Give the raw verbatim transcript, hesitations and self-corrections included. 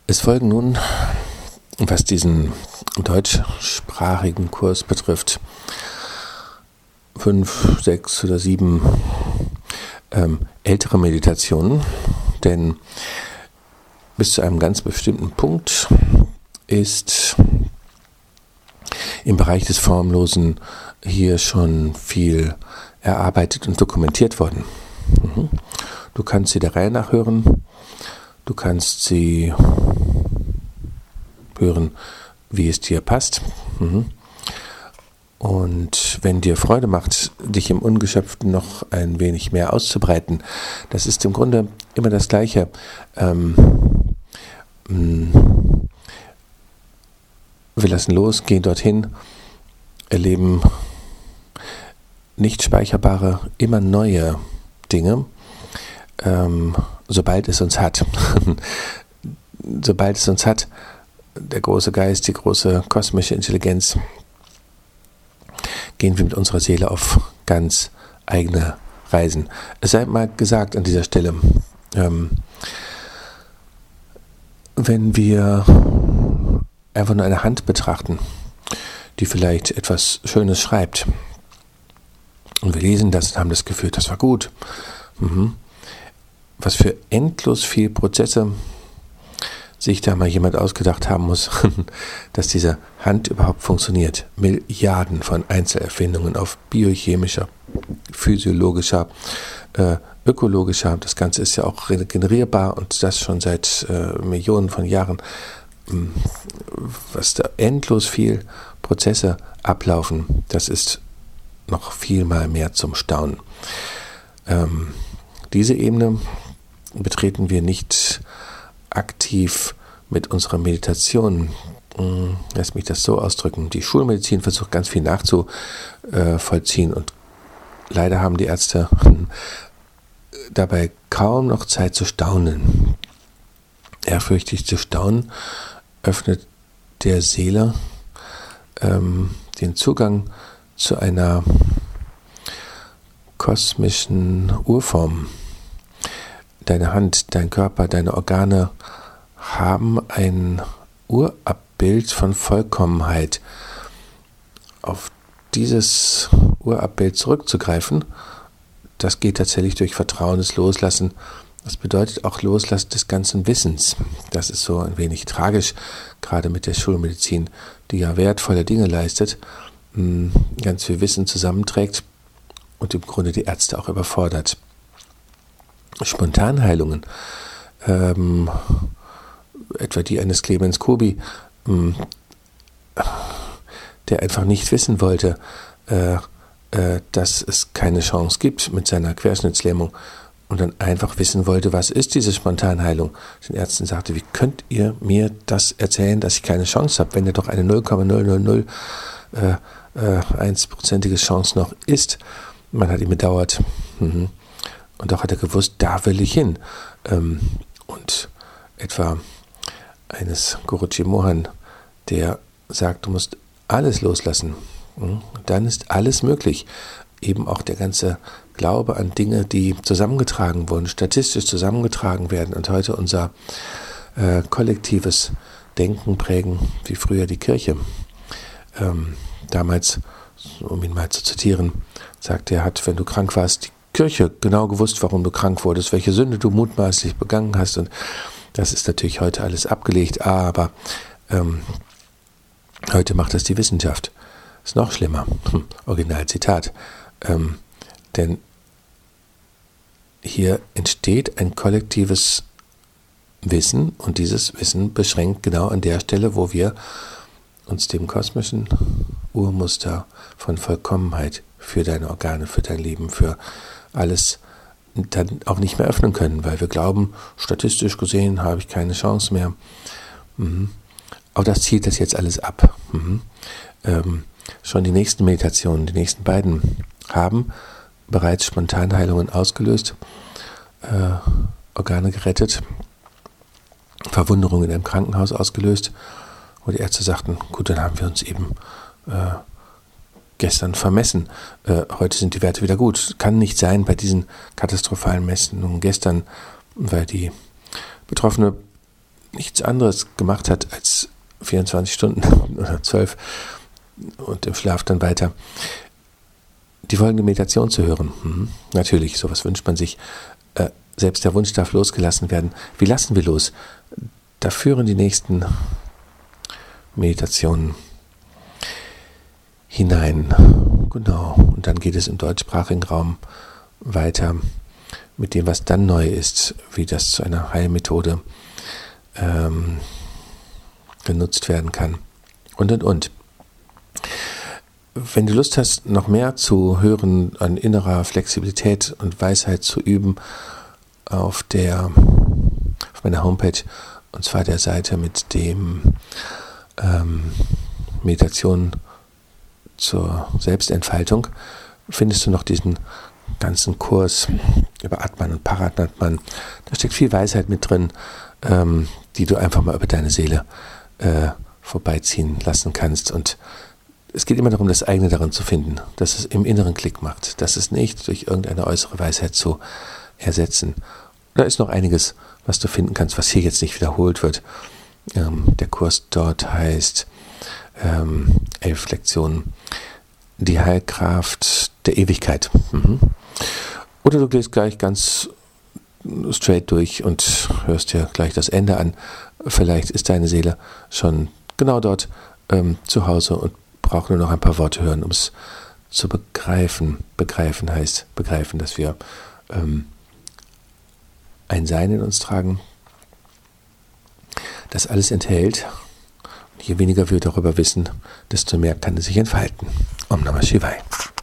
Es folgen nun, was diesen deutschsprachigen Kurs betrifft, fünf, sechs oder sieben ähm, ältere Meditationen, denn bis zu einem ganz bestimmten Punkt ist im Bereich des Formlosen hier schon viel erarbeitet und dokumentiert worden. Mhm. Du kannst sie der Reihe nach hören, du kannst sie hören, wie es dir passt. Mhm. Und wenn dir Freude macht, dich im Ungeschöpften noch ein wenig mehr auszubreiten, das ist im Grunde immer das Gleiche. Ähm, wir lassen los, gehen dorthin, erleben nicht speicherbare, immer neue Dinge, ähm, sobald es uns hat. Sobald es uns hat, der große Geist, die große kosmische Intelligenz, gehen wir mit unserer Seele auf ganz eigene Reisen. Es sei mal gesagt an dieser Stelle, ähm, wenn wir einfach nur eine Hand betrachten, die vielleicht etwas Schönes schreibt, und wir lesen das und haben das Gefühl, das war gut. Mhm. Was für endlos viele Prozesse sich da mal jemand ausgedacht haben muss, dass diese Hand überhaupt funktioniert. Milliarden von Einzelerfindungen auf biochemischer, physiologischer, äh, ökologischer, das Ganze ist ja auch regenerierbar und das schon seit äh, Millionen von Jahren, was da endlos viel Prozesse ablaufen, das ist noch viel mal mehr zum Staunen. Ähm, diese Ebene betreten wir nicht aktiv mit unserer Meditation. Lass mich das so ausdrücken. Die Schulmedizin versucht ganz viel nachzuvollziehen und leider haben die Ärzte dabei kaum noch Zeit zu staunen. Ehrfürchtig zu staunen öffnet der Seele ähm, den Zugang zu einer kosmischen Urform. Deine Hand, dein Körper, deine Organe haben ein Urabbild von Vollkommenheit. Auf dieses Urabbild zurückzugreifen, das geht tatsächlich durch vertrauendes Loslassen. Das bedeutet auch Loslassen des ganzen Wissens. Das ist so ein wenig tragisch, gerade mit der Schulmedizin, die ja wertvolle Dinge leistet, ganz viel Wissen zusammenträgt und im Grunde die Ärzte auch überfordert. Spontanheilungen, ähm, etwa die eines Clemens Kubi, ähm, der einfach nicht wissen wollte, äh, äh, dass es keine Chance gibt mit seiner Querschnittslähmung und dann einfach wissen wollte, was ist diese Spontanheilung. Den Ärzten sagte, wie könnt ihr mir das erzählen, dass ich keine Chance habe, wenn er doch eine null Komma null null null eins prozentige Chance noch ist. Man hat ihn bedauert. Mhm. Und auch hat er gewusst, da will ich hin. Ähm, und etwa eines Guruji Mohan, der sagt, du musst alles loslassen. Mhm. Dann ist alles möglich. Eben auch der ganze Glaube an Dinge, die zusammengetragen wurden, statistisch zusammengetragen werden und heute unser äh, kollektives Denken prägen, wie früher die Kirche. Ähm, damals, um ihn mal zu zitieren, sagte er, hat, wenn du krank warst, die Kirche genau gewusst, warum du krank wurdest, welche Sünde du mutmaßlich begangen hast. Und das ist natürlich heute alles abgelegt, aber ähm, heute macht das die Wissenschaft. Ist noch schlimmer. Hm, Originalzitat. Ähm, denn hier entsteht ein kollektives Wissen und dieses Wissen beschränkt genau an der Stelle, wo wir uns dem kosmischen Urmuster von Vollkommenheit für deine Organe, für dein Leben, für alles dann auch nicht mehr öffnen können, weil wir glauben, statistisch gesehen habe ich keine Chance mehr. Mhm. Auch das zielt das jetzt alles ab. Mhm. Ähm, schon die nächsten Meditationen, die nächsten beiden, haben bereits Spontanheilungen ausgelöst, äh, Organe gerettet, Verwunderungen in einem Krankenhaus ausgelöst, wo die Ärzte sagten, gut, dann haben wir uns eben äh, gestern vermessen. Äh, heute sind die Werte wieder gut. Kann nicht sein bei diesen katastrophalen Messungen gestern, weil die betroffene nichts anderes gemacht hat als vierundzwanzig Stunden oder zwölf und im Schlaf dann weiter, die folgende Meditation zu hören. Mhm. Natürlich, sowas wünscht man sich. Äh, selbst der Wunsch darf losgelassen werden. Wie lassen wir los? Da führen die nächsten Meditationen hinein. Genau. Und dann geht es im deutschsprachigen Raum weiter mit dem, was dann neu ist, wie das zu einer Heilmethode ähm, genutzt werden kann. Und, und, und. Wenn du Lust hast, noch mehr zu hören, an innerer Flexibilität und Weisheit zu üben, auf der, auf meiner Homepage, und zwar der Seite mit dem ähm, Meditation zur Selbstentfaltung, findest du noch diesen ganzen Kurs über Atman und Paratman. Da steckt viel Weisheit mit drin, ähm, die du einfach mal über deine Seele äh, vorbeiziehen lassen kannst. Und es geht immer darum, das eigene darin zu finden, dass es im Inneren Klick macht, dass es nicht durch irgendeine äußere Weisheit zu ersetzen. Da ist noch einiges, was du finden kannst, was hier jetzt nicht wiederholt wird. Ähm, der Kurs dort heißt ähm, elf Lektionen, die Heilkraft der Ewigkeit. Mhm. Oder du gehst gleich ganz straight durch und hörst dir gleich das Ende an. Vielleicht ist deine Seele schon genau dort ähm, zu Hause und braucht nur noch ein paar Worte hören, um es zu begreifen. Begreifen heißt begreifen, dass wir ähm, ein Sein in uns tragen, das alles enthält. Und je weniger wir darüber wissen, desto mehr kann es sich entfalten. Om Namah Shivaya.